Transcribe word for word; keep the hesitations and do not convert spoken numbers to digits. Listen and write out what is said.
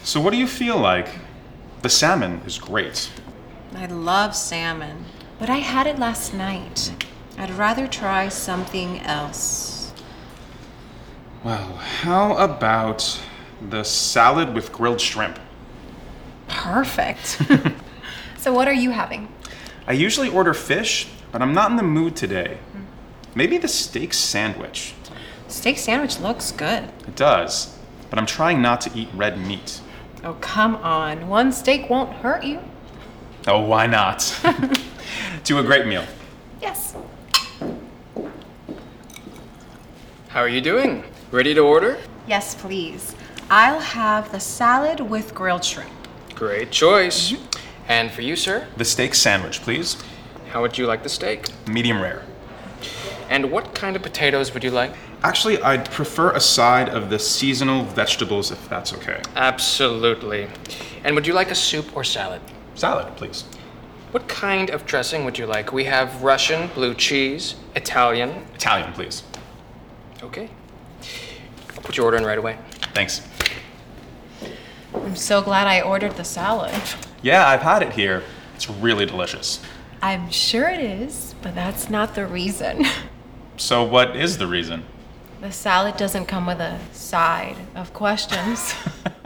So what do you feel like? The salmon is great. I love salmon, but I had it last night. I'd rather try something else. Well, how about the salad with grilled shrimp? Perfect. So what are you having? I usually order fish, but I'm not in the mood today. Maybe the steak sandwich. Steak sandwich looks good. It does, but I'm trying not to eat red meat. Oh, come on. One steak won't hurt you. Oh, why not? To a great meal. Yes. How are you doing? Ready to order? Yes, please. I'll have the salad with grilled shrimp. Great choice. And for you, sir? The steak sandwich, please. How would you like the steak? Medium rare. And what kind of potatoes would you like? Actually, I'd prefer a side of the seasonal vegetables if that's okay. Absolutely. And would you like a soup or salad? Salad, please. What kind of dressing would you like? We have Russian, blue cheese, Italian. Italian, please. Okay. I'll put your order in right away. Thanks. I'm so glad I ordered the salad. Yeah, I've had it here. It's really delicious. I'm sure it is, but that's not the reason. So what is the reason? The salad doesn't come with a side of questions.